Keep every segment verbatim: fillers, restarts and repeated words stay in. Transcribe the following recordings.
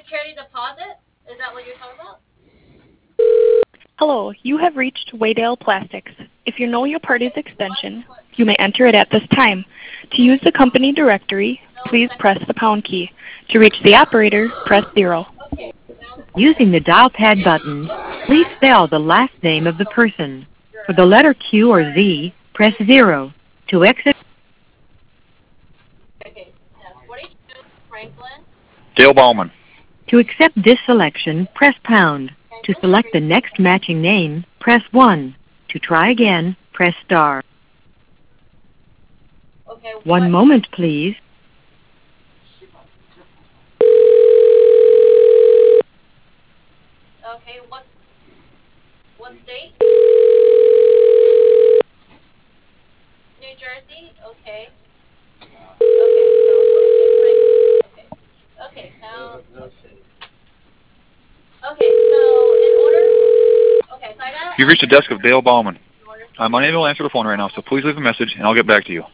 security deposit? Is that what you're talking about? Hello, you have reached Waydale Plastics. If you know your party's extension, you may enter it at this time. To use the company directory, please press the pound key. To reach the operator, press zero. Using the dial pad button, please spell the last name of the person. For the letter Q or Z, press zero. To exit... Okay, yeah, forty-two, Franklin. Dale Ballman. To accept this selection, press pound. To select the next matching name, press one. To try again, press star. Okay, One what? moment, please. Okay, what? What state? New Jersey. Okay. Okay, so forty-two, Franklin. Okay. Okay, now. Okay, so in order. Okay, so I got. You've reached the desk of Dale Ballman. I'm unable to answer the phone right now, so please leave a message and I'll get back to you.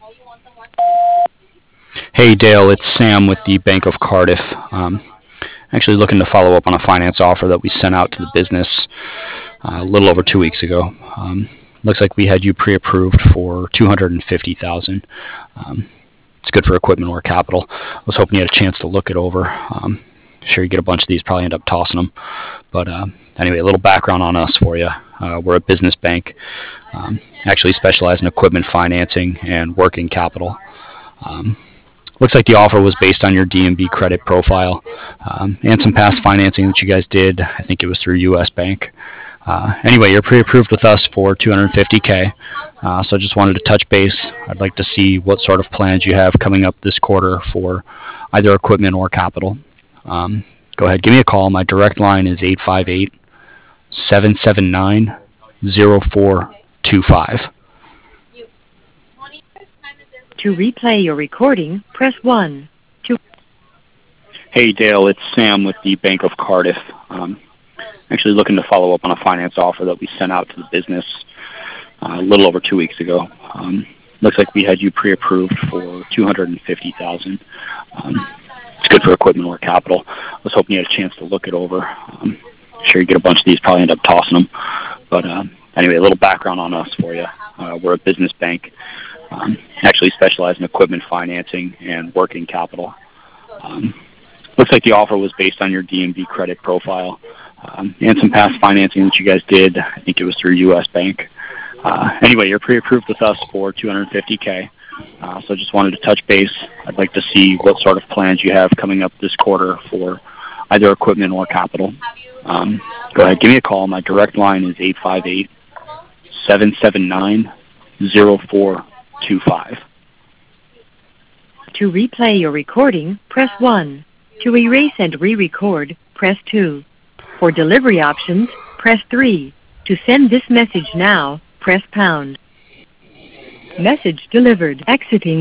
Hey Dale, it's Sam with the Bank of Cardiff. Um, actually looking to follow up on a finance offer that we sent out to the business uh, a little over two weeks ago. Um, looks like we had you pre-approved for two hundred fifty thousand dollars. Um, it's good for equipment or capital. I was hoping you had a chance to look it over. Um, sure you get a bunch of these, probably end up tossing them. But uh, anyway, a little background on us for you. Uh, we're a business bank, um, actually specialize in equipment financing and working capital. Um, looks like the offer was based on your D and B credit profile um, and some past financing that you guys did. I think it was through U S Bank. Uh, anyway, you're pre-approved with us for two hundred fifty K, uh, so just wanted to touch base. I'd like to see what sort of plans you have coming up this quarter for either equipment or capital. Um, go ahead, give me a call. My direct line is eight five eight, seven seven nine, zero four two five. To replay your recording, press one. To Hey Dale, it's Sam with the Bank of Cardiff. Um, actually looking to follow up on a finance offer that we sent out to the business uh, a little over two weeks ago. Um, looks like we had you pre-approved for two hundred fifty thousand dollars. Um, it's good for equipment or capital. I was hoping you had a chance to look it over. Um, sure you get a bunch of these, probably end up tossing them. But uh, anyway, a little background on us for you. Uh, we're a business bank. Um, actually specialize in equipment financing and working capital. Um, looks like the offer was based on your D and B credit profile um, and some past financing that you guys did. I think it was through U S Bank. Uh, anyway, you're pre-approved with us for two hundred fifty K, uh, so just wanted to touch base. I'd like to see what sort of plans you have coming up this quarter for either equipment or capital. Um, go ahead, give me a call. My direct line is eight five eight, seven seven nine, zero four two five. To replay your recording, press one. To erase and re-record, press two. For delivery options, press three. To send this message now, press pound. Message delivered. Exiting.